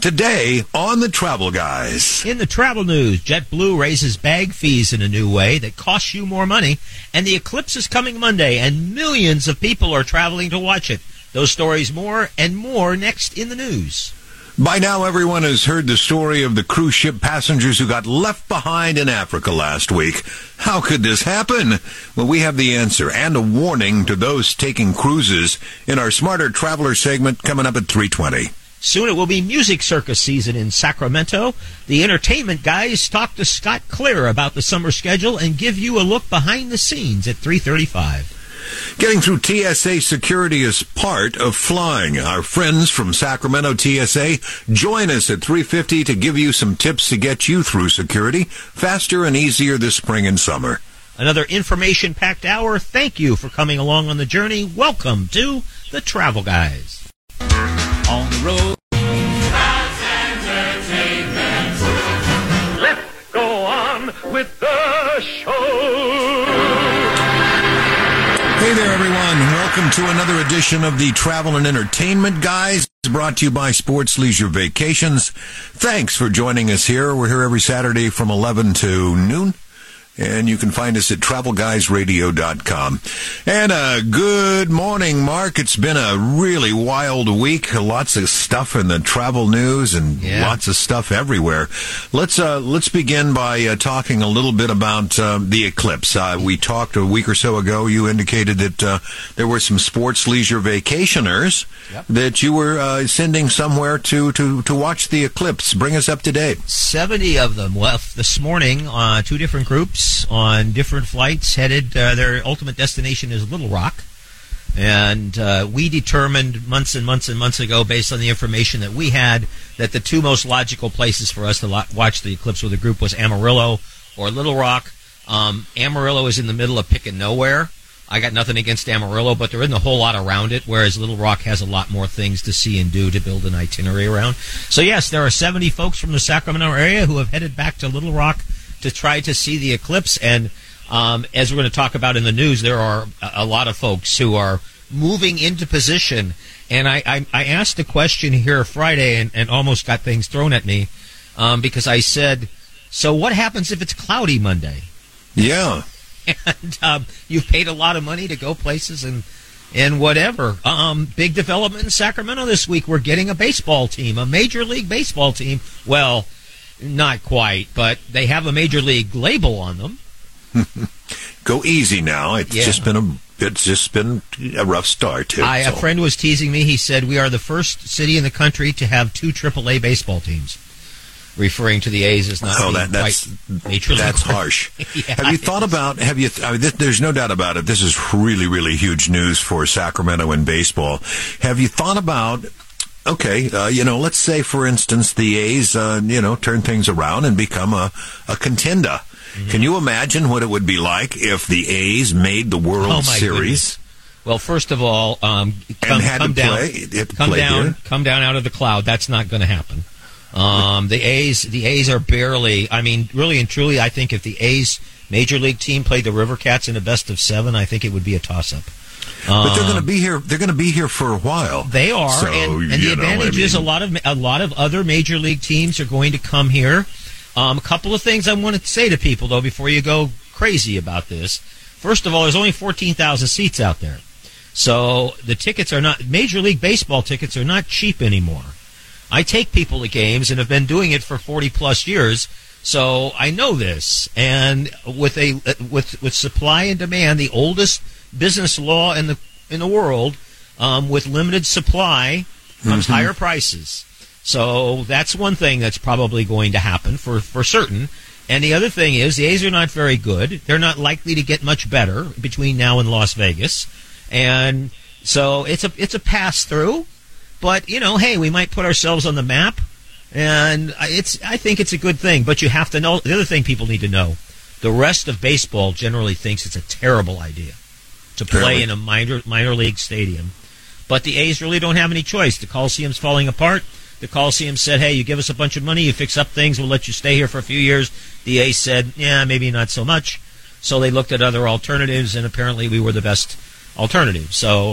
Today on the Travel Guys. In the travel news, JetBlue raises bag fees in a new way that costs you more money, and the eclipse is coming Monday, and millions of people are traveling to watch it. Those stories more and more next in the news. By now, everyone has heard the story of the cruise ship passengers who got left behind in Africa last week. How could this happen? Well, we have the answer and a warning to those taking cruises in our Smarter Traveler segment coming up at 3:20. Soon it will be Music Circus season in Sacramento. The entertainment guys talk to Scott Clear about the summer schedule and give you a look behind the scenes at 3:35. Getting through TSA security is part of flying. Our friends from Sacramento TSA join us at 3:50 to give you some tips to get you through security faster and easier this spring and summer. Another information-packed hour. Thank you for coming along on the journey. Welcome to the Travel Guys. On the road. Let's go on with the show. Hey there, everyone. Welcome to another edition of the Travel and Entertainment Guys, brought to you by Sports Leisure Vacations. Thanks for joining us here. We're here every Saturday from 11 to noon. And you can find us at TravelGuysRadio.com. And good morning, Mark. It's been a really wild week. Lots of stuff in the travel news and lots of stuff everywhere. Let's begin by talking a little bit about the eclipse. We talked a week or so ago. You indicated that there were some sports leisure vacationers that you were sending somewhere to watch the eclipse. Bring us up to date. 70 of them left this morning on two different groups on different flights headed. Their ultimate destination is Little Rock. And we determined months and months and months ago, based on the information that we had, that the two most logical places for us to watch the eclipse with a group was Amarillo or Little Rock. Amarillo is in the middle of picking nowhere. I got nothing against Amarillo, but there isn't a whole lot around it, whereas Little Rock has a lot more things to see and do to build an itinerary around. So, yes, there are 70 folks from the Sacramento area who have headed back to Little Rock to try to see the eclipse. And as we're going to talk about in the news, there are a lot of folks who are moving into position. And I asked a question here Friday and almost got things thrown at me because I said, so what happens if it's cloudy Monday? Yeah. And you've paid a lot of money to go places and whatever. Big development in Sacramento this week. We're getting a baseball team, a Major League Baseball team. Well, not quite, but they have a Major League label on them. Go easy now. It's just been a rough start, too. A friend was teasing me. He said, we are the first city in the country to have two AAA baseball teams, referring to the A's as not being quite Major League. That's harsh. Have you thought about, there's no doubt about it, this is really, really huge news for Sacramento in baseball. Have you thought about, let's say, for instance, the A's, turn things around and become a contender. Mm-hmm. Can you imagine what it would be like if the A's made the World Series? Goodness. Well, first of all, come down out of the cloud. That's not going to happen. The A's are barely, really and truly, I think if the A's Major League team played the River Cats in a best of 7, I think it would be a toss-up. But they're going to be here. They're going to be here for a while. They are, so, and the advantage is a lot of other Major League teams are going to come here. A couple of things I want to say to people, though, before you go crazy about this. First of all, there's only 14,000 seats out there, so the tickets are not. Major League Baseball tickets are not cheap anymore. I take people to games and have been doing it for 40-plus years, so I know this. And with supply and demand, the oldest business law in the world, with limited supply comes higher prices. So that's one thing that's probably going to happen for certain. And the other thing is the A's are not very good. They're not likely to get much better between now and Las Vegas. And so it's a pass-through. But, hey, we might put ourselves on the map. And I think it's a good thing. But you have to know, the other thing people need to know, the rest of baseball generally thinks it's a terrible idea to play in a minor league stadium. But the A's really don't have any choice. The Coliseum's falling apart. The Coliseum said, hey, you give us a bunch of money, you fix up things, we'll let you stay here for a few years. The A's said, yeah, maybe not so much. So they looked at other alternatives, and apparently we were the best alternative. So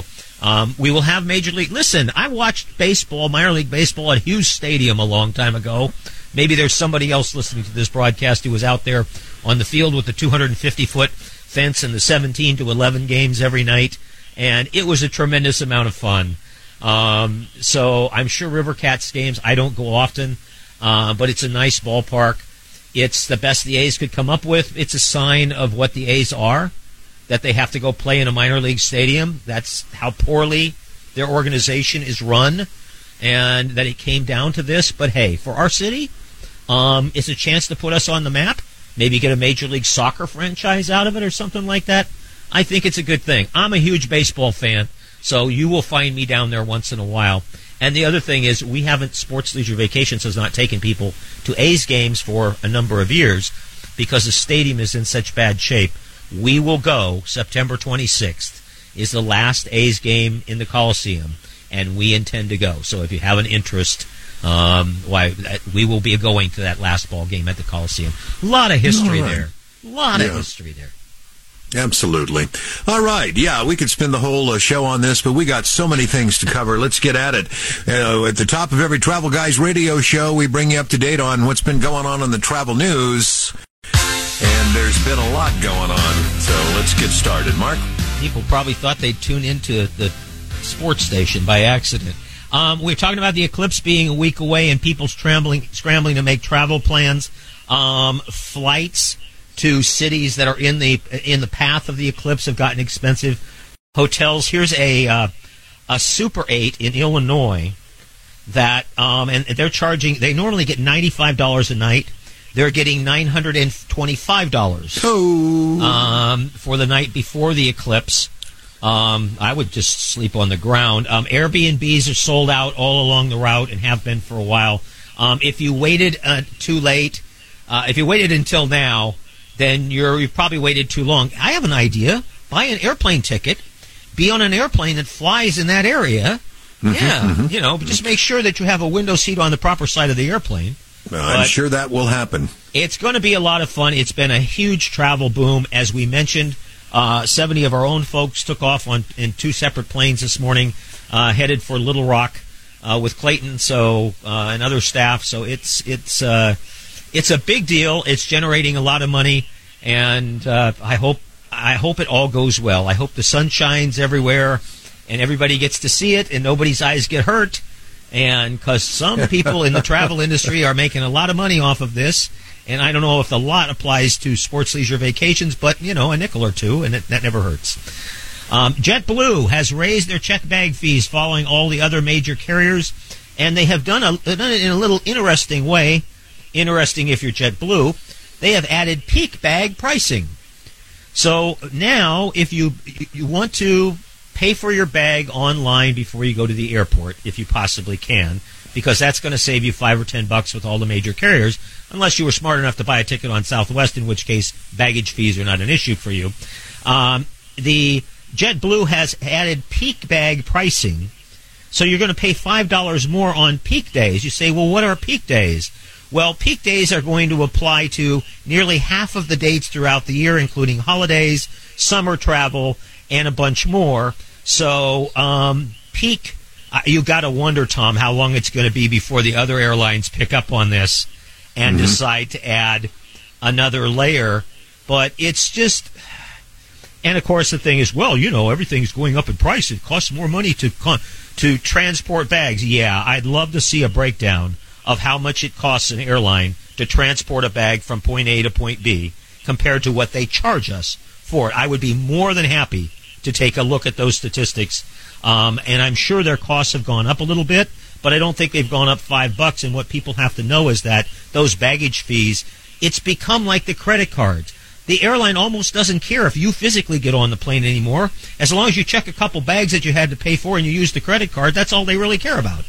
We will have Major League. Listen, I watched baseball, minor league baseball at Hughes Stadium a long time ago. Maybe there's somebody else listening to this broadcast who was out there on the field with the 250-foot fence and the 17 to 11 games every night, and it was a tremendous amount of fun. So I'm sure River Cats games, I don't go often, but it's a nice ballpark. It's the best the A's could come up with. It's a sign of what the A's are, that they have to go play in a minor league stadium. That's how poorly their organization is run, and that it came down to this. But hey, for our city, it's a chance to put us on the map, maybe get a Major League Soccer franchise out of it or something like that. I think it's a good thing. I'm a huge baseball fan, so you will find me down there once in a while. And the other thing is, we haven't, Sports Leisure Vacations has not taken people to A's games for a number of years because the stadium is in such bad shape. We will go September 26th is the last A's game in the Coliseum, and we intend to go. So if you have an interest, we will be going to that last ball game at the Coliseum. A lot of history there. A lot of history there. Absolutely. All right. Yeah, we could spend the whole show on this, but we got so many things to cover. Let's get at it. At the top of every Travel Guys radio show, we bring you up to date on what's been going on in the travel news. And there's been a lot going on. So let's get started. Mark? People probably thought they'd tune into the sports station by accident. We're talking about the eclipse being a week away and people scrambling to make travel plans. Flights to cities that are in the path of the eclipse have gotten expensive. Hotels. Here's a Super 8 in Illinois that and they're charging. They normally get $95 a night. They're getting $925 for the night before the eclipse. I would just sleep on the ground. Airbnbs are sold out all along the route and have been for a while. If you waited too late, if you waited until now, then you've probably waited too long. I have an idea. Buy an airplane ticket. Be on an airplane that flies in that area. Just make sure that you have a window seat on the proper side of the airplane. I'm sure that will happen. It's going to be a lot of fun. It's been a huge travel boom. As we mentioned, 70 of our own folks took off in two separate planes this morning, headed for Little Rock with Clayton and other staff. So it's a big deal. It's generating a lot of money, and I hope it all goes well. I hope the sun shines everywhere, and everybody gets to see it, and nobody's eyes get hurt. And because some people in the travel industry are making a lot of money off of this, and I don't know if the lot applies to Sports Leisure Vacations, but, a nickel or two, and that never hurts. JetBlue has raised their check bag fees following all the other major carriers, and they have done it in a little interesting way. Interesting if you're JetBlue. They have added peak bag pricing. So now, if you want to pay for your bag online before you go to the airport, if you possibly can, because that's going to save you $5 or $10 with all the major carriers, unless you were smart enough to buy a ticket on Southwest, in which case baggage fees are not an issue for you. The JetBlue has added peak bag pricing, so you're going to pay $5 more on peak days. You say, well, what are peak days? Well, peak days are going to apply to nearly half of the dates throughout the year, including holidays, summer travel, and a bunch more. So peak, you got to wonder, Tom, how long it's going to be before the other airlines pick up on this and decide to add another layer. But it's just, and of course the thing is, well, everything's going up in price. It costs more money to transport bags. Yeah, I'd love to see a breakdown of how much it costs an airline to transport a bag from point A to point B compared to what they charge us for it. I would be more than happy to take a look at those statistics. And I'm sure their costs have gone up a little bit, but I don't think they've gone up $5. And what people have to know is that those baggage fees, it's become like the credit cards. The airline almost doesn't care if you physically get on the plane anymore. As long as you check a couple bags that you had to pay for and you use the credit card, that's all they really care about.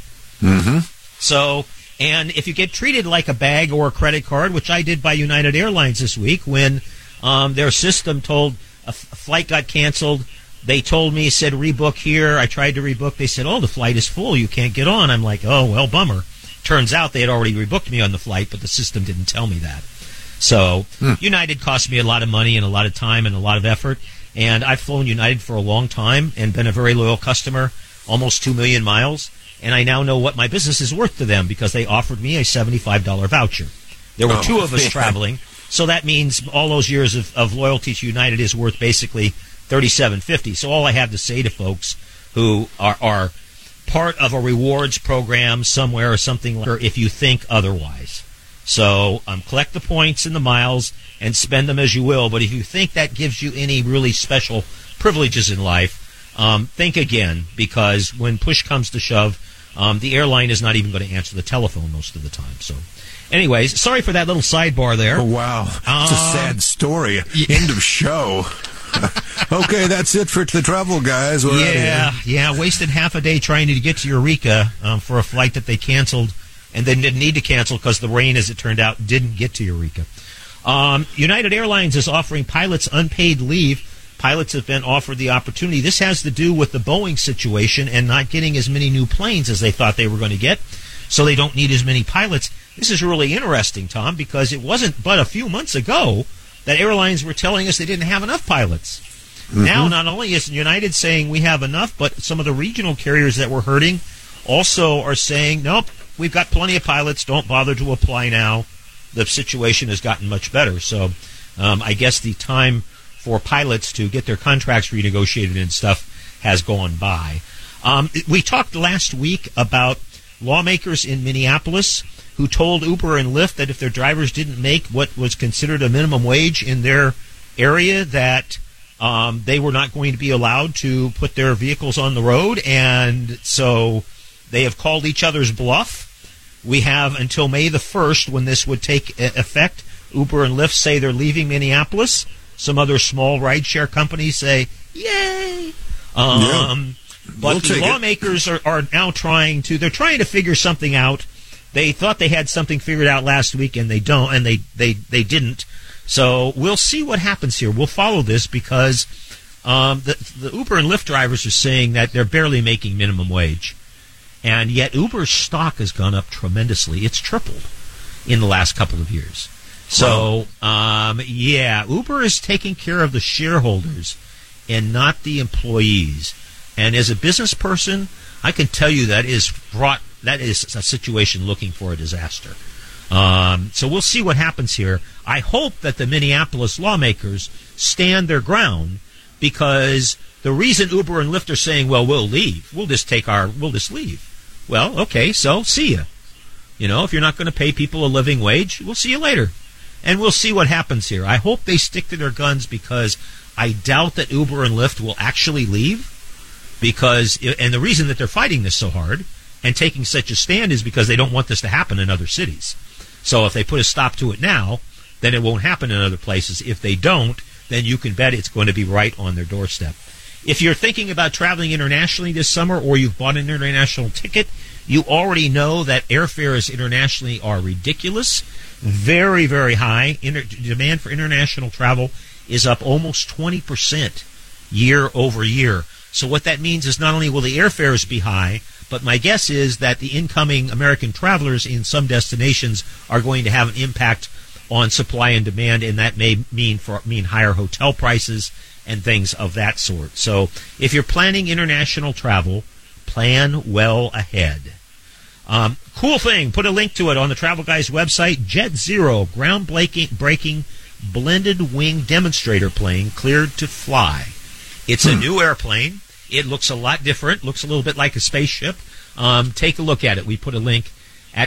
So, and if you get treated like a bag or a credit card, which I did by United Airlines this week when their system told a flight got canceled, they told me, said rebook here. I tried to rebook. They said, the flight is full. You can't get on. I'm like, well, bummer. Turns out they had already rebooked me on the flight, but the system didn't tell me that. So United cost me a lot of money and a lot of time and a lot of effort. And I've flown United for a long time and been a very loyal customer, almost 2 million miles. And I now know what my business is worth to them because they offered me a $75 voucher. There were two of us traveling, so that means all those years of loyalty to United is worth basically $37.50. So all I have to say to folks who are part of a rewards program somewhere or something like that, if you think otherwise. So collect the points and the miles and spend them as you will, but if you think that gives you any really special privileges in life, think again, because when push comes to shove, the airline is not even going to answer the telephone most of the time. So anyways, sorry for that little sidebar there. Oh, wow. It's a sad story. End of show. Okay, that's it for the travel guys. Yeah. Wasted half a day trying to get to Eureka for a flight that they canceled and then didn't need to cancel because the rain, as it turned out, didn't get to Eureka. United Airlines is offering pilots unpaid leave. Pilots have been offered the opportunity. This has to do with the Boeing situation and not getting as many new planes as they thought they were going to get, so they don't need as many pilots. This is really interesting, Tom, because it wasn't but a few months ago that airlines were telling us they didn't have enough pilots. Mm-hmm. Now, not only is United saying we have enough, but some of the regional carriers that were hurting also are saying, nope, we've got plenty of pilots, don't bother to apply now. The situation has gotten much better. So I guess the time for pilots to get their contracts renegotiated and stuff has gone by. We talked last week about lawmakers in Minneapolis who told Uber and Lyft that if their drivers didn't make what was considered a minimum wage in their area, that they were not going to be allowed to put their vehicles on the road, and so they have called each other's bluff. We have until May the 1st when this would take effect. Uber and Lyft say they're leaving Minneapolis. Some other small rideshare companies say, yay! But the lawmakers are now trying to figure something out. They thought they had something figured out last week, and they don't, and they didn't. So we'll see what happens here. We'll follow this because the Uber and Lyft drivers are saying that they're barely making minimum wage. And yet Uber's stock has gone up tremendously. It's tripled in the last couple of years. So, Uber is taking care of the shareholders and not the employees. And as a business person, I can tell you that is a situation looking for a disaster. So we'll see what happens here. I hope that the Minneapolis lawmakers stand their ground, because the reason Uber and Lyft are saying, well, we'll leave. We'll just leave. Well, okay, so see ya. You know, if you're not going to pay people a living wage, we'll see you later. And we'll see what happens here. I hope they stick to their guns, because I doubt that Uber and Lyft will actually leave. And the reason that they're fighting this so hard and taking such a stand is because they don't want this to happen in other cities. So if they put a stop to it now, then it won't happen in other places. If they don't, then you can bet it's going to be right on their doorstep. If you're thinking about traveling internationally this summer, or you've bought an international ticket, you already know that airfares internationally are ridiculous, very, very high. Demand for international travel is up almost 20% year over year. So what that means is not only will the airfares be high, but my guess is that the incoming American travelers in some destinations are going to have an impact on supply and demand, and that may mean higher hotel prices and things of that sort. So if you're planning international travel, plan well ahead. Cool thing, put a link to it on the Travel Guys website. Jet Zero, groundbreaking blended wing demonstrator plane cleared to fly. It's a new airplane. It looks a lot different, looks a little bit like a spaceship. Take a look at it. We put a link at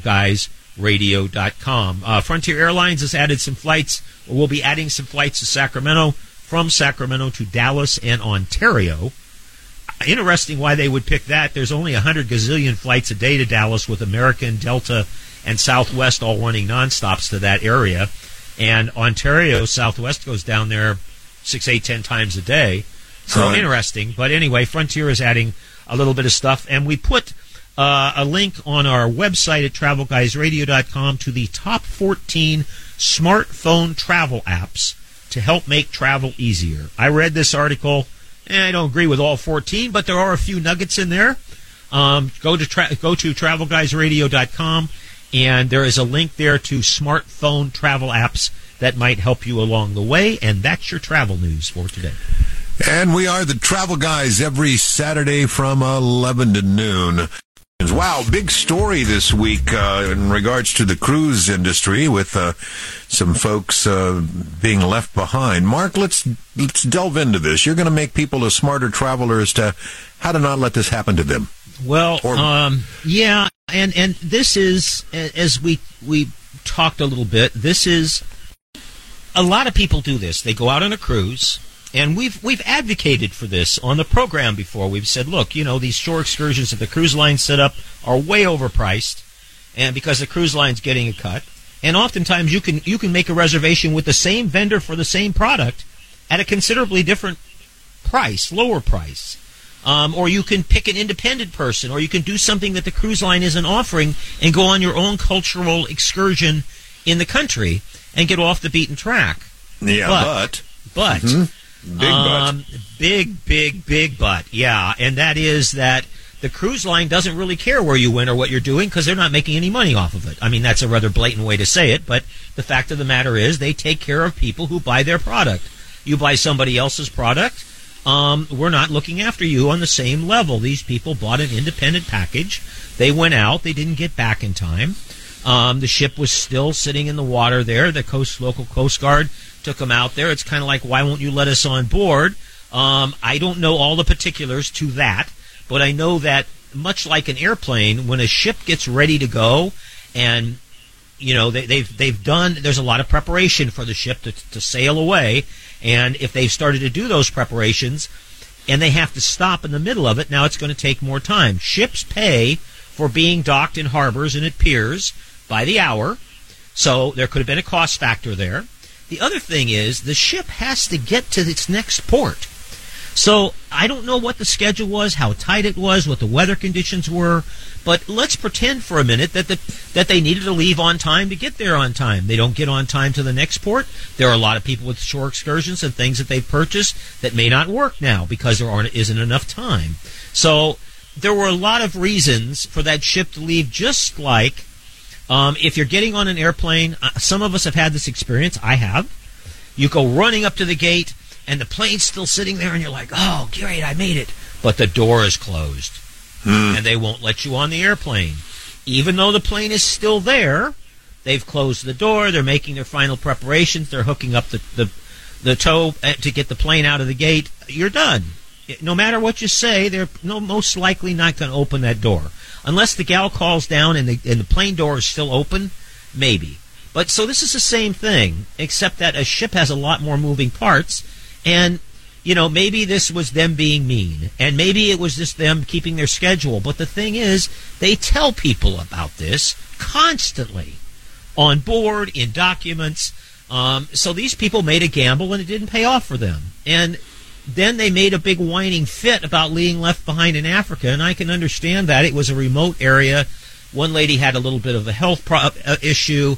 TravelGuysRadio.com. Frontier Airlines has added some flights, or will be adding some flights to Sacramento, from Sacramento to Dallas and Ontario. Interesting why they would pick that. There's only 100 gazillion flights a day to Dallas, with American, Delta, and Southwest all running nonstops to that area. And Ontario, Southwest goes down there 6, 8, 10 times a day. So interesting. But anyway, Frontier is adding a little bit of stuff. And we put a link on our website at TravelGuysRadio.com to the top 14 smartphone travel apps to help make travel easier. I read this article, and I don't agree with all 14, but there are a few nuggets in there. Go to TravelGuysRadio.com, and there is a link there to smartphone travel apps that might help you along the way. And that's your travel news for today. And we are the Travel Guys every Saturday from 11 to noon. Wow, big story this week in regards to the cruise industry with some folks being left behind. Mark, let's delve into this. You're going to make people a smarter traveler as to how to not let this happen to them. Well, yeah, and this is, as we talked a little bit, this is, a lot of people do this. They go out on a cruise. And we've advocated for this on the program before. We've said, look, these shore excursions that the cruise line set up are way overpriced, and because the cruise line's getting a cut. And oftentimes you can make a reservation with the same vendor for the same product at a considerably different price, lower price. Or you can pick an independent person, or you can do something that the cruise line isn't offering and go on your own cultural excursion in the country and get off the beaten track. Yeah, but. Mm-hmm. Big but. Big but, yeah. And that is that the cruise line doesn't really care where you went or what you're doing because they're not making any money off of it. I mean, that's a rather blatant way to say it, but the fact of the matter is they take care of people who buy their product. You buy somebody else's product, we're not looking after you on the same level. These people bought an independent package. They went out. They didn't get back in time. The ship was still sitting in the water there. The local Coast Guard took them out there. It's kind of like, why won't you let us on board? I don't know all the particulars to that, but I know that much like an airplane, when a ship gets ready to go, and they've done, there's a lot of preparation for the ship to sail away, and if they've started to do those preparations, and they have to stop in the middle of it, now it's going to take more time. Ships pay for being docked in harbors and at piers by the hour, so there could have been a cost factor there. The other thing is the ship has to get to its next port. So I don't know what the schedule was, how tight it was, what the weather conditions were, but let's pretend for a minute that they needed to leave on time to get there on time. They don't get on time to the next port. There are a lot of people with shore excursions and things that they've purchased that may not work now because there isn't enough time. So there were a lot of reasons for that ship to leave, just like if you're getting on an airplane, some of us have had this experience. I have. You go running up to the gate, and the plane's still sitting there, and you're like, oh, great, I made it. But the door is closed, and they won't let you on the airplane. Even though the plane is still there, they've closed the door, they're making their final preparations, they're hooking up the tow to get the plane out of the gate. You're done. No matter what you say, they're most likely not going to open that door. Unless the gal calls down and the plane door is still open, maybe. But so this is the same thing, except that a ship has a lot more moving parts, and maybe this was them being mean, and maybe it was just them keeping their schedule. But the thing is, they tell people about this constantly on board, in documents. So these people made a gamble, and it didn't pay off for them. And then they made a big whining fit about being left behind in Africa, and I can understand that. It was a remote area. One lady had a little bit of a health issue.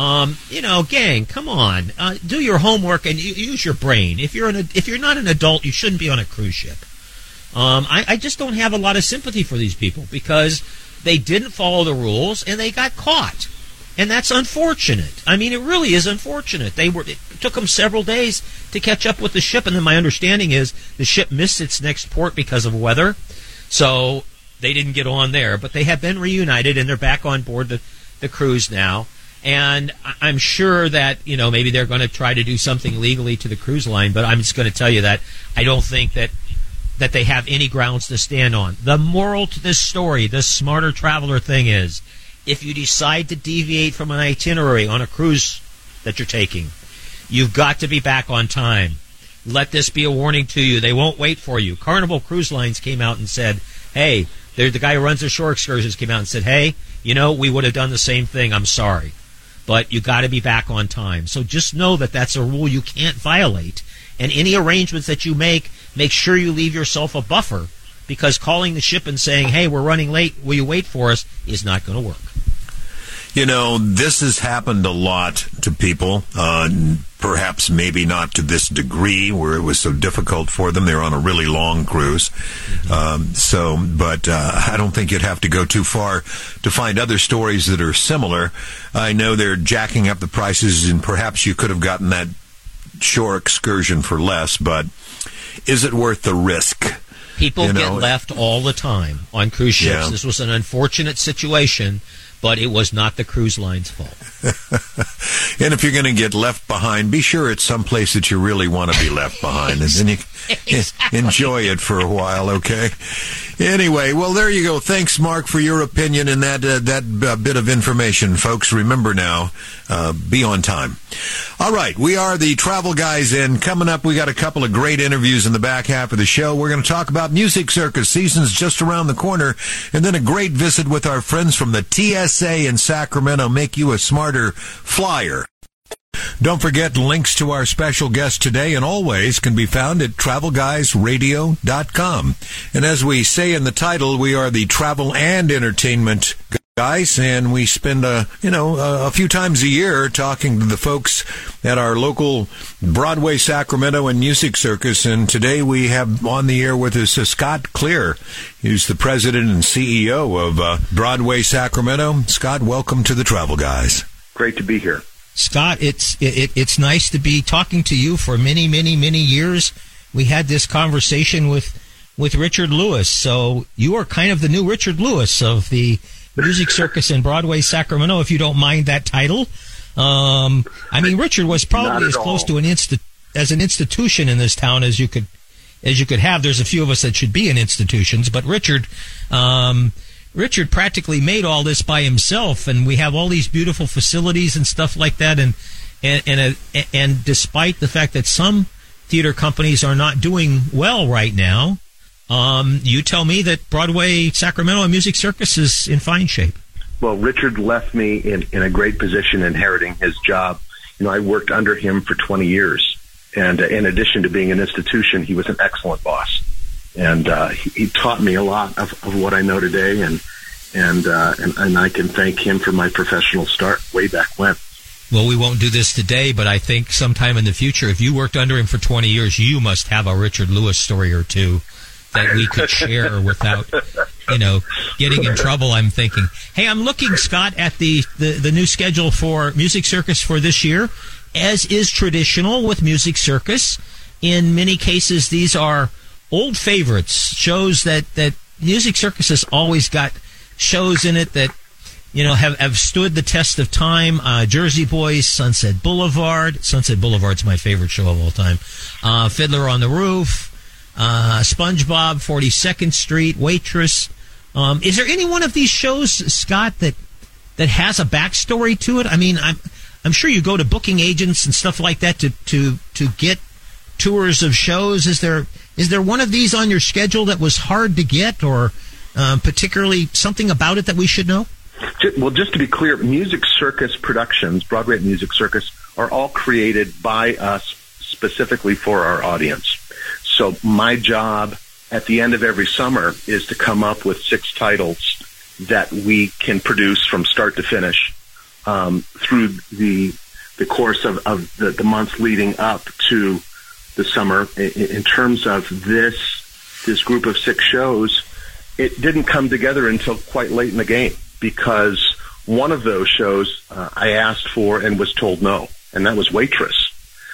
Gang, come on. Do your homework and use your brain. If you're not an adult, you shouldn't be on a cruise ship. I just don't have a lot of sympathy for these people because they didn't follow the rules and they got caught. And that's unfortunate. I mean, it really is unfortunate. It took them several days to catch up with the ship, and then my understanding is the ship missed its next port because of weather, so they didn't get on there. But they have been reunited, and they're back on board the cruise now. And I'm sure that, maybe they're going to try to do something legally to the cruise line, but I'm just going to tell you that I don't think that they have any grounds to stand on. The moral to this story, the smarter traveler thing is, if you decide to deviate from an itinerary on a cruise that you're taking, you've got to be back on time. Let this be a warning to you. They won't wait for you. Carnival Cruise Lines came out and said, hey, the guy who runs the shore excursions came out and said, hey, we would have done the same thing. I'm sorry. But you got to be back on time. So just know that that's a rule you can't violate. And any arrangements that you make sure you leave yourself a buffer, because calling the ship and saying, hey, we're running late, will you wait for us, is not going to work. This has happened a lot to people. perhaps maybe not to this degree where it was so difficult for them. They were on a really long cruise. But I don't think you'd have to go too far to find other stories that are similar. I know they're jacking up the prices, and perhaps you could have gotten that shore excursion for less, but is it worth the risk? People get left all the time on cruise ships. Yeah. This was an unfortunate situation, but it was not the cruise line's fault. And if you're going to get left behind, be sure it's someplace that you really want to be left behind. And then you enjoy it for a while, okay? Anyway, well, there you go. Thanks, Mark, for your opinion and that bit of information. Folks, remember now, be on time. All right, we are the Travel Guys, and coming up, we got a couple of great interviews in the back half of the show. We're going to talk about Music Circus. Season's just around the corner, and then a great visit with our friends from the TSA in Sacramento. Make you a smarter flyer. Don't forget, links to our special guest today and always can be found at TravelGuysRadio.com. And as we say in the title, we are the travel and entertainment guys, and we spend a few times a year talking to the folks at our local Broadway Sacramento and Music Circus. And today we have on the air with us Scott Clear. He's the president and CEO of Broadway Sacramento. Scott, welcome to the Travel Guys. Great to be here. Scott, it's nice to be talking to you. For many, many, many years, we had this conversation with Richard Lewis. So you are kind of the new Richard Lewis of the Music Circus in Broadway, Sacramento, if you don't mind that title. Richard was probably as close to an institution in this town as you could have. There's a few of us that should be in institutions, but Richard practically made all this by himself, and we have all these beautiful facilities and stuff like that. And despite the fact that some theater companies are not doing well right now, you tell me that Broadway, Sacramento, and Music Circus is in fine shape. Well, Richard left me in a great position, inheriting his job. I worked under him for 20 years, and in addition to being an institution, he was an excellent boss. And he taught me a lot of what I know today, and I can thank him for my professional start way back when. Well, we won't do this today, but I think sometime in the future, if you worked under him for 20 years, you must have a Richard Lewis story or two that we could share without, getting in trouble, I'm thinking. Hey, I'm looking, Scott, at the new schedule for Music Circus for this year. As is traditional with Music Circus, in many cases, these are old favorites, shows that Music Circus has always got shows in it that, have stood the test of time. Jersey Boys, Sunset Boulevard. Sunset Boulevard's my favorite show of all time. Fiddler on the Roof, SpongeBob, 42nd Street, Waitress. Is there any one of these shows, Scott, that has a backstory to it? I mean, I'm sure you go to booking agents and stuff like that to get tours of shows. Is there one of these on your schedule that was hard to get, or particularly something about it that we should know? Well, just to be clear, Music Circus Productions, Broadway Music Circus, are all created by us specifically for our audience. So my job at the end of every summer is to come up with 6 titles that we can produce from start to finish through the course of the months leading up to the summer. In terms of this group of 6 shows, it didn't come together until quite late in the game, because one of those shows I asked for and was told no, and that was Waitress.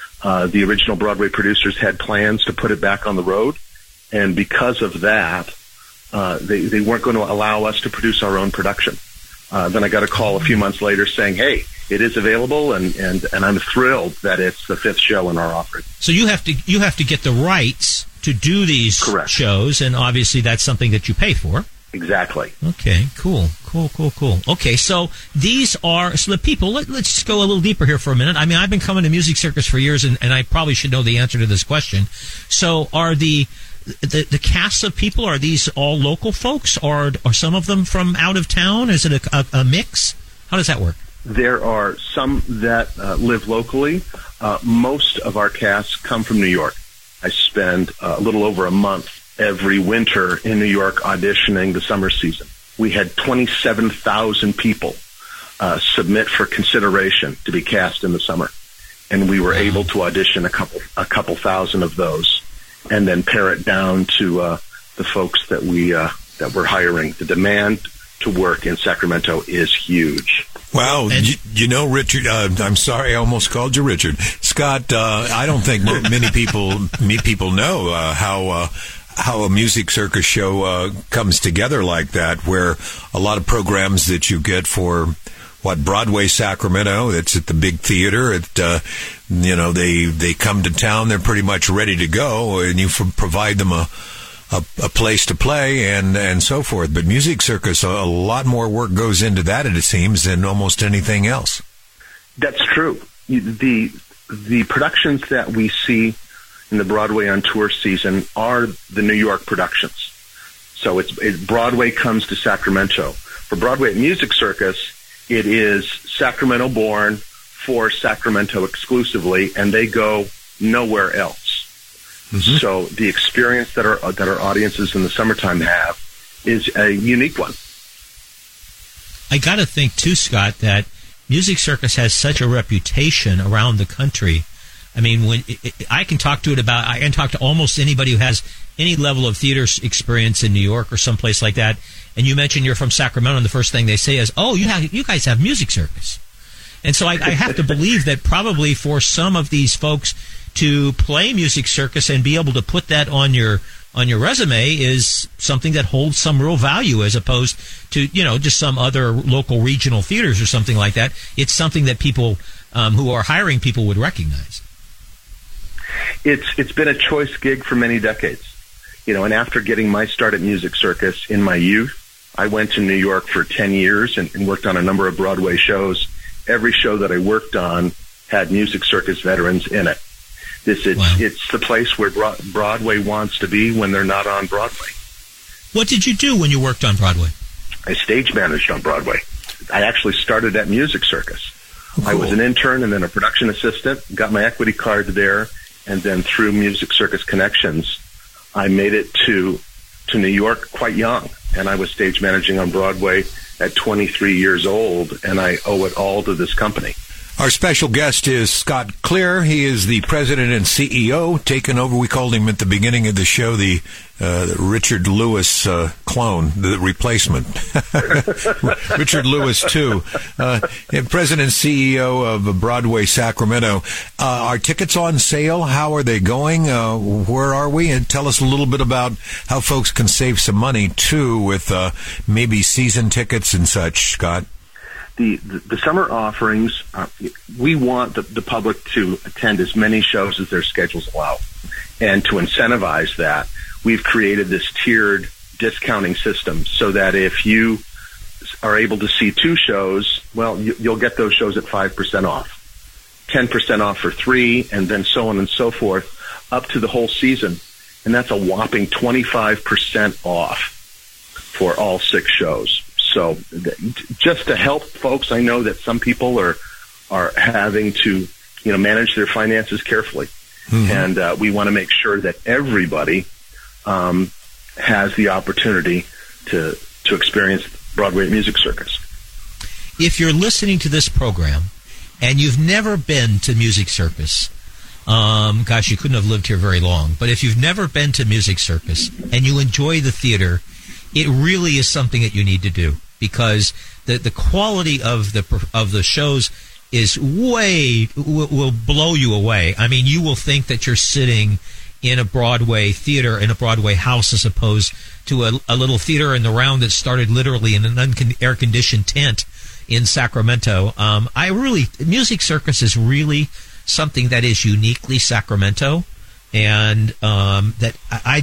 The original Broadway producers had plans to put it back on the road, and because of that, they weren't going to allow us to produce our own production. Then I got a call a few months later saying, hey, it is available, and I'm thrilled that it's the 5th show in our offering. So you have to get the rights to do these Correct. Shows, and obviously that's something that you pay for. Exactly. Okay, cool. Okay, so these are, so the people, let's go a little deeper here for a minute. I mean, I've been coming to Music Circus for years, and I probably should know the answer to this question. So are the cast of people, are these all local folks, or are some of them from out of town? Is it a mix? How does that work? There are some that live locally. Most of our casts come from New York. I spend a little over a month every winter in New York auditioning the summer season. We had 27,000 people submit for consideration to be cast in the summer. and we were able to audition a couple thousand of those, and then pare it down to the folks that we're hiring. The demand to work in Sacramento is huge. Wow. You know, Richard, I'm sorry I almost called you Richard. Scott, I don't think many people know how a music circus show comes together like that, where a lot of programs that you get for Broadway Sacramento, it's at the big theater. They come to town, they're pretty much ready to go, and you provide them a place to play and so forth. But Music Circus, a lot more work goes into that, it seems, than almost anything else. That's true. The productions that we see in the Broadway on Tour season are the New York productions. So Broadway comes to Sacramento. For Broadway at Music Circus, it is Sacramento born for Sacramento exclusively, and they go nowhere else. Mm-hmm. So the experience that our audiences in the summertime have is a unique one. I got to think too, Scott, that Music Circus has such a reputation around the country. I mean, I can talk to almost anybody who has any level of theater experience in New York or someplace like that. And you mentioned you're from Sacramento, and the first thing they say is, "Oh, you guys have Music Circus." And so I have to believe that probably for some of these folks to play Music Circus and be able to put that on your resume is something that holds some real value, as opposed to just some other local regional theaters or something like that. It's something that people who are hiring people would recognize. It's been a choice gig for many decades, and after getting my start at Music Circus in my youth, I went to New York for 10 years and worked on a number of Broadway shows. Every show that I worked on had Music Circus veterans in it. It's the place where Broadway wants to be when they're not on Broadway. What did you do when you worked on Broadway? I stage managed on Broadway. I actually started at Music Circus. Cool. I was an intern and then a production assistant, got my equity card there, and then through Music Circus connections, I made it to New York quite young. And I was stage managing on Broadway at 23 years old, and I owe it all to this company. Our special guest is Scott Clear. He is the president and CEO, taken over. We called him at the beginning of the show the Richard Lewis clone, the replacement. Richard Lewis, too. President and CEO of Broadway Sacramento. Are tickets on sale? How are they going? Where are we? And tell us a little bit about how folks can save some money, too, with maybe season tickets and such, Scott. The summer offerings, we want the public to attend as many shows as their schedules allow. And to incentivize that, we've created this tiered discounting system so that if you are able to see 2 shows, well, you'll get those shows at 5% off, 10% off for 3, and then so on and so forth, up to the whole season. And that's a whopping 25% off for all 6 shows. So just to help folks, I know that some people are having to, manage their finances carefully. Mm-hmm. And we want to make sure that everybody has the opportunity to experience Broadway Music Circus. If you're listening to this program and you've never been to Music Circus, gosh, you couldn't have lived here very long. But if you've never been to Music Circus and you enjoy the theater, it really is something that you need to do, because the quality of the shows is will blow you away. I mean, you will think that you're sitting in a Broadway theater, in a Broadway house, as opposed to a little theater in the round that started literally in an air-conditioned tent in Sacramento. Music Circus is really something that is uniquely Sacramento, and that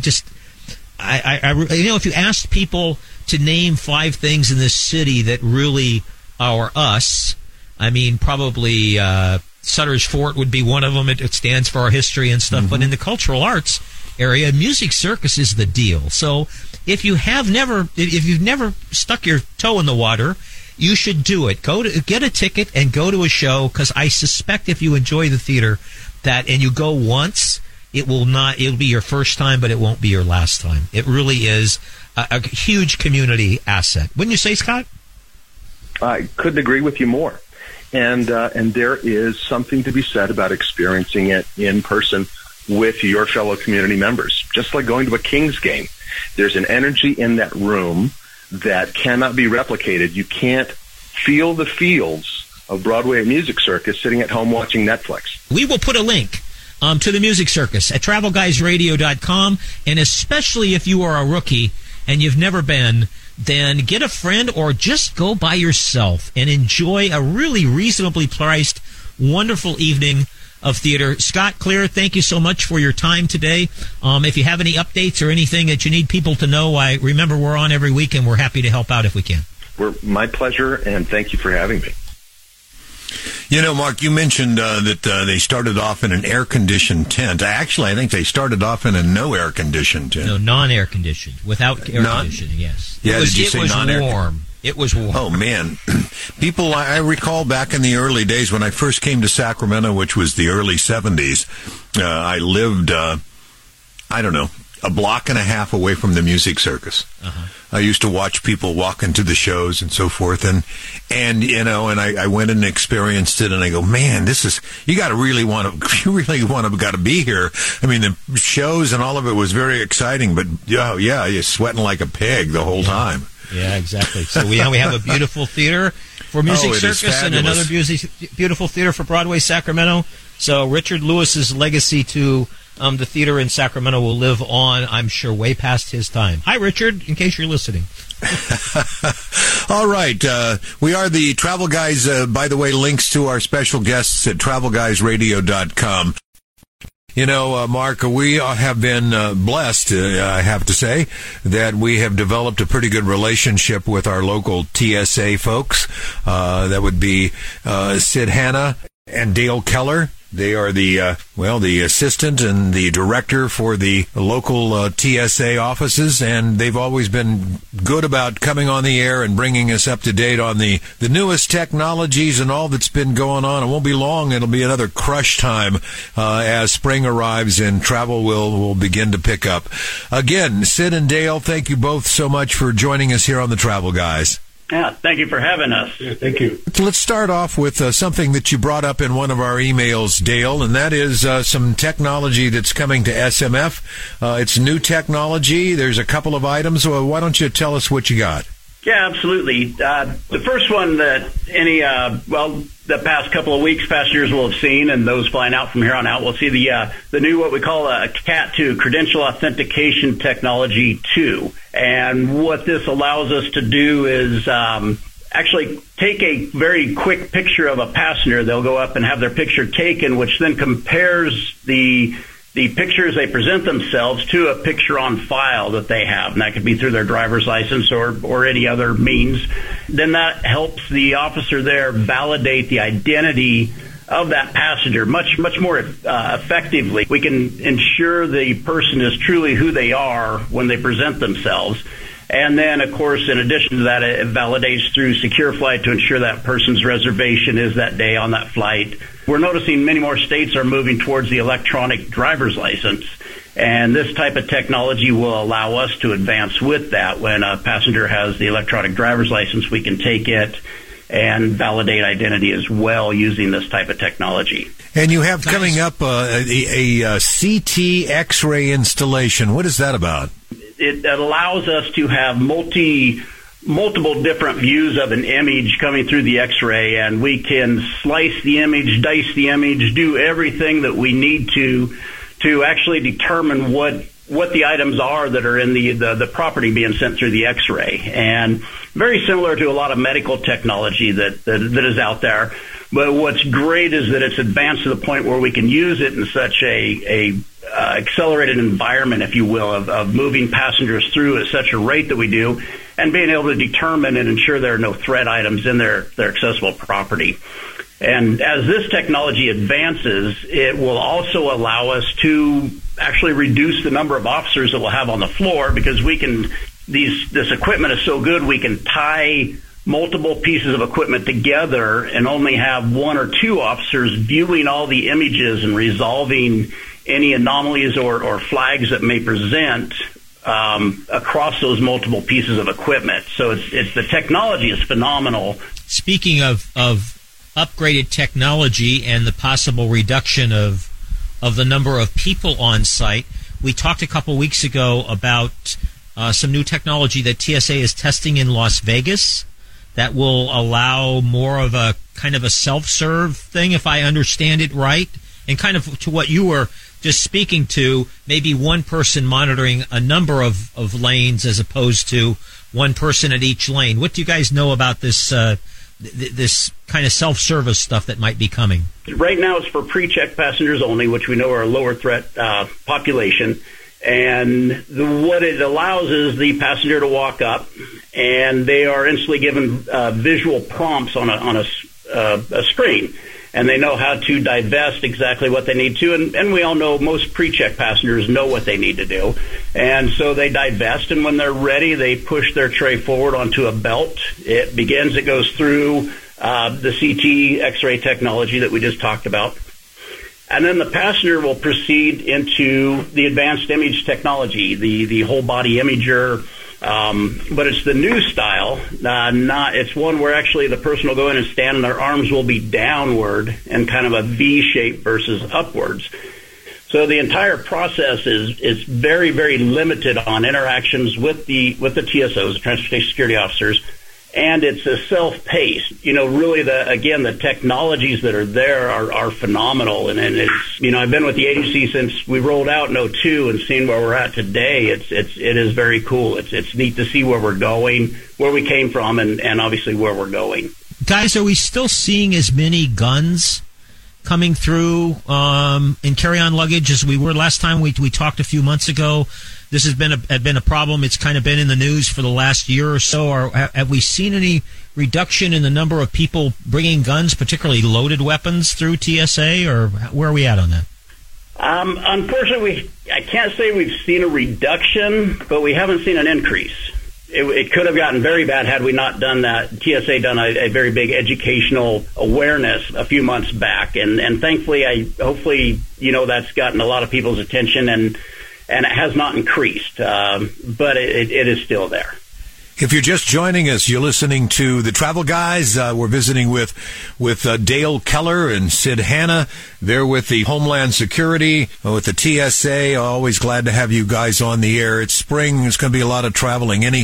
if you asked people to name 5 things in this city that really are us, I mean, probably Sutter's Fort would be one of them. It stands for our history and stuff. Mm-hmm. But in the cultural arts area, Music Circus is the deal. So if you've never stuck your toe in the water, you should do it. Get a ticket and go to a show, because I suspect if you enjoy the theater and you go once, it'll be your first time, but it won't be your last time. It really is a huge community asset. Wouldn't you say, Scott? I couldn't agree with you more. And there is something to be said about experiencing it in person with your fellow community members. Just like going to a Kings game. There's an energy in that room that cannot be replicated. You can't feel the feels of Broadway Music Circus sitting at home watching Netflix. We will put a link to the Music Circus at TravelGuysRadio.com, and especially if you are a rookie and you've never been, then get a friend or just go by yourself and enjoy a really reasonably priced, wonderful evening of theater. Scott Clear, thank you so much for your time today. If you have any updates or anything that you need people to know, remember we're on every week and we're happy to help out if we can. My pleasure, and thank you for having me. You know, Mark, you mentioned that they started off in an air-conditioned tent. Actually, I think they started off in a no air-conditioned tent. No, non-air conditioned, without air conditioning, yes. Yeah, did you say non-air? Warm. It was warm. Oh, man. People, I recall back in the early days when I first came to Sacramento, which was the early 70s, I lived, a block and a half away from the Music Circus. Uh-huh. I used to watch people walk into the shows and so forth, and I went and experienced it, and I go, man, this is, you really want to be here. I mean, the shows and all of it was very exciting, but you're sweating like a pig the whole time. Yeah, exactly. So we have a beautiful theater for Music Circus and another beautiful theater for Broadway Sacramento. So Richard Lewis's legacy to the theater in Sacramento will live on, I'm sure, way past his time. Hi, Richard, in case you're listening. All right. We are the Travel Guys. By the way, links to our special guests at TravelGuysRadio.com. You know, Mark, we have been blessed, I have to say, that we have developed a pretty good relationship with our local TSA folks. That would be Sid Hanna and Dale Keller. They are the assistant and the director for the local TSA offices, and they've always been good about coming on the air and bringing us up to date on the newest technologies and all that's been going on. It won't be long. It'll be another crush time as spring arrives and travel will begin to pick up. Again, Sid and Dale, thank you both so much for joining us here on the Travel Guys. Yeah, thank you for having us. Yeah, thank you. Let's start off with something that you brought up in one of our emails, Dale, and that is some technology that's coming to SMF. It's new technology. There's a couple of items. Well, why don't you tell us what you got? Yeah, absolutely. The first one that the past couple of weeks, passengers will have seen, and those flying out from here on out will see the new, what we call a CAT2, Credential Authentication Technology 2. And what this allows us to do is actually take a very quick picture of a passenger. They'll go up and have their picture taken, which then compares the picture as they present themselves to a picture on file that they have, and that could be through their driver's license or any other means. Then that helps the officer there validate the identity of that passenger much more effectively. We can ensure the person is truly who they are when they present themselves. And then, of course, in addition to that, it validates through Secure Flight to ensure that person's reservation is that day on that flight. We're noticing many more states are moving towards the electronic driver's license, and this type of technology will allow us to advance with that. When a passenger has the electronic driver's license, we can take it and validate identity as well using this type of technology. And you have coming up a CT X-ray installation. What is that about? It allows us to have multiple different views of an image coming through the X-ray, and we can slice the image, dice the image, do everything that we need to actually determine what the items are that are in the property being sent through the X-ray. And very similar to a lot of medical technology that is out there. But what's great is that it's advanced to the point where we can use it in such a accelerated environment, if you will, of moving passengers through at such a rate that we do, and being able to determine and ensure there are no threat items in their accessible property. And as this technology advances, it will also allow us to actually reduce the number of officers that we'll have on the floor, because this equipment is so good, we can tie multiple pieces of equipment together and only have one or two officers viewing all the images and resolving any anomalies or flags that may present across those multiple pieces of equipment. So it's the technology is phenomenal. Speaking of upgraded technology and the possible reduction of the number of people on site. We talked a couple weeks ago about some new technology that TSA is testing in Las Vegas that will allow more of a kind of a self-serve thing, if I understand it right, and kind of to what you were just speaking to, maybe one person monitoring a number of lanes as opposed to one person at each lane. What do you guys know about this this kind of self-service stuff that might be coming? Right now it's for pre-check passengers only, which we know are a lower threat population. And what it allows is the passenger to walk up, and they are instantly given visual prompts on a screen. And they know how to divest exactly what they need to. And we all know most pre-check passengers know what they need to do. And so they divest, and when they're ready, they push their tray forward onto a belt. It goes through the CT X-ray technology that we just talked about. And then the passenger will proceed into the advanced image technology, the whole body imager. But it's the new style, it's one where actually the person will go in and stand and their arms will be downward and kind of a V shape versus upwards. So the entire process is very, very limited on interactions with the TSOs, the Transportation Security Officers, and it's a self-paced. Really the technologies that are there are phenomenal, and it's, I've been with the agency since we rolled out in 2002 and seeing where we're at today. It is very cool. It's neat to see where we're going, where we came from, and obviously where we're going. Guys, are we still seeing as many guns coming through in carry-on luggage as we were last time we talked a few months ago? This has been a problem. It's kind of been in the news for the last year or so. Have we seen any reduction in the number of people bringing guns, particularly loaded weapons, through TSA, or where are we at on that? Unfortunately, I can't say we've seen a reduction, but we haven't seen an increase. It could have gotten very bad had we not done that. TSA done a very big educational awareness a few months back, and thankfully, hopefully, that's gotten a lot of people's attention, and it has not increased, but it is still there. If you're just joining us, you're listening to The Travel Guys. We're visiting with Dale Keller and Sid Hanna. They're with the Homeland Security, with the TSA. Always glad to have you guys on the air. It's spring. There's going to be a lot of traveling. Any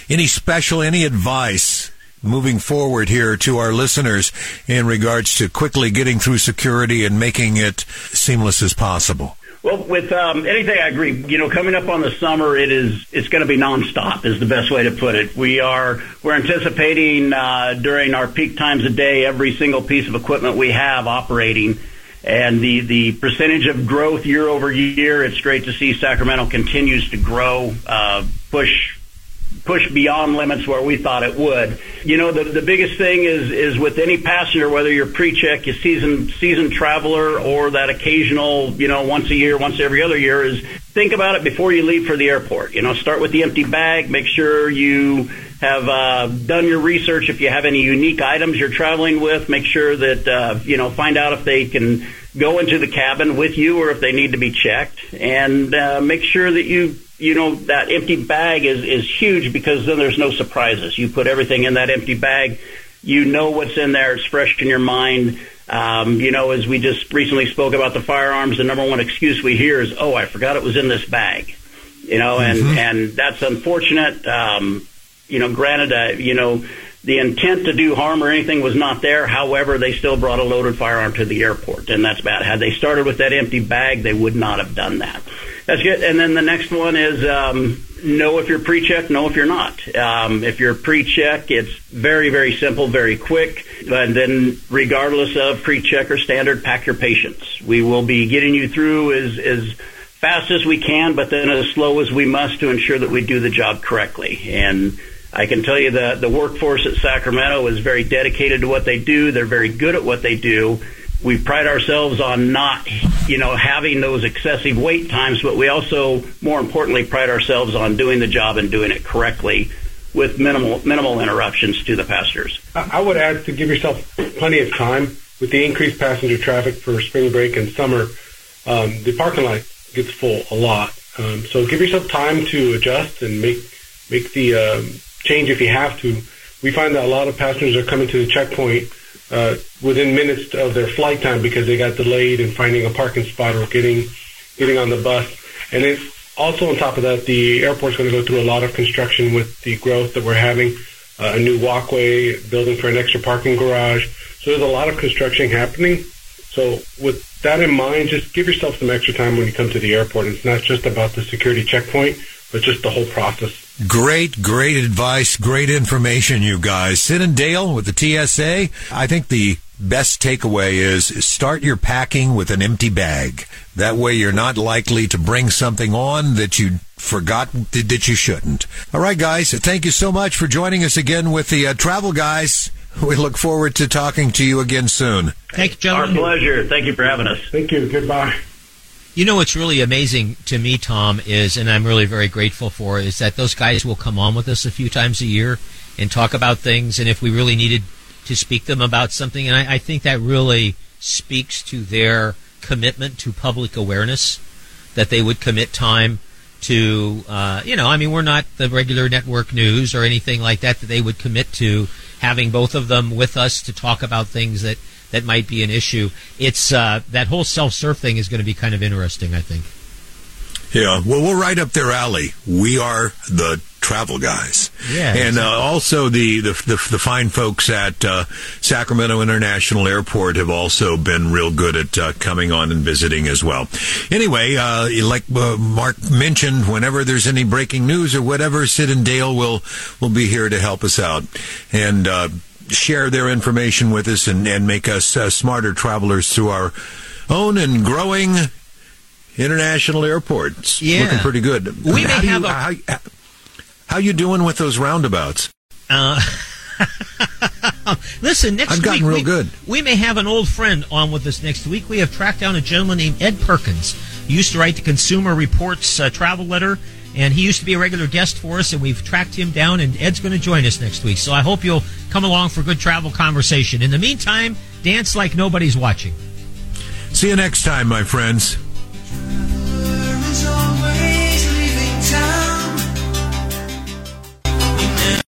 advice moving forward here to our listeners in regards to quickly getting through security and making it seamless as possible? Well, with anything, I agree. Coming up on the summer, it's going to be nonstop is the best way to put it. We're anticipating during our peak times of day, every single piece of equipment we have operating, and the percentage of growth year over year. It's great to see Sacramento continues to grow, push beyond limits where we thought it would. The biggest thing is with any passenger, whether you're pre-check, you seasoned traveler, or that occasional, once a year, once every other year, is think about it before you leave for the airport. Start with the empty bag. Make sure you have done your research. If you have any unique items you're traveling with, make sure that, find out if they can go into the cabin with you or if they need to be checked, and make sure that that empty bag is huge, because then there's no surprises. You put everything in that empty bag. What's in there. It's fresh in your mind. As we just recently spoke about the firearms, the number one excuse we hear is, "Oh, I forgot it was in this bag." And that's unfortunate. Granted, the intent to do harm or anything was not there. However, they still brought a loaded firearm to the airport, and that's bad. Had they started with that empty bag, they would not have done that. That's good. And then the next one is know if you're pre-check, know if you're not. If you're pre-check, it's very, very simple, very quick. And then regardless of pre-check or standard, pack your patience. We will be getting you through as fast as we can, but then as slow as we must to ensure that we do the job correctly. And I can tell you that the workforce at Sacramento is very dedicated to what they do. They're very good at what they do. We pride ourselves on not, having those excessive wait times, but we also, more importantly, pride ourselves on doing the job and doing it correctly with minimal interruptions to the passengers. I would add to give yourself plenty of time. With the increased passenger traffic for spring break and summer, the parking lot gets full a lot. So give yourself time to adjust and make the change if you have to. We find that a lot of passengers are coming to the checkpoint within minutes of their flight time because they got delayed in finding a parking spot or getting on the bus. And then also on top of that, the airport's going to go through a lot of construction with the growth that we're having, a new walkway, building for an extra parking garage. So there's a lot of construction happening. So with that in mind, just give yourself some extra time when you come to the airport. It's not just about the security checkpoint, but just the whole process. Great advice, great information, you guys. Sid and Dale with the TSA. I think the best takeaway is start your packing with an empty bag. That way you're not likely to bring something on that you forgot that you shouldn't. All right, guys, thank you so much for joining us again with the Travel Guys. We look forward to talking to you again soon. Thank you, gentlemen. Our pleasure. Thank you for having us. Thank you. Goodbye. You know what's really amazing to me, Tom, is, and I'm really very grateful for, is that those guys will come on with us a few times a year and talk about things, and if we really needed to speak to them about something, and I think that really speaks to their commitment to public awareness, that they would commit time to, we're not the regular network news or anything like that they would commit to having both of them with us to talk about things that might be an issue. It's that whole self-serve thing is going to be kind of interesting, I think. Yeah, well, we're right up their alley. We are the Travel Guys. Yeah, and exactly. Also the fine folks at Sacramento International Airport have also been real good at coming on and visiting as well. Anyway, like Mark mentioned, whenever there's any breaking news or whatever, Sid and Dale will be here to help us out and share their information with us and make us smarter travelers through our own and growing international airports. Yeah. Looking pretty good. We may have how you doing with those roundabouts? Listen, next week... I've gotten real good. We may have an old friend on with us next week. We have tracked down a gentleman named Ed Perkins. He used to write the Consumer Reports travel letter, and he used to be a regular guest for us, and we've tracked him down, and Ed's going to join us next week. So I hope you'll come along for good travel conversation. In the meantime, dance like nobody's watching. See you next time, my friends.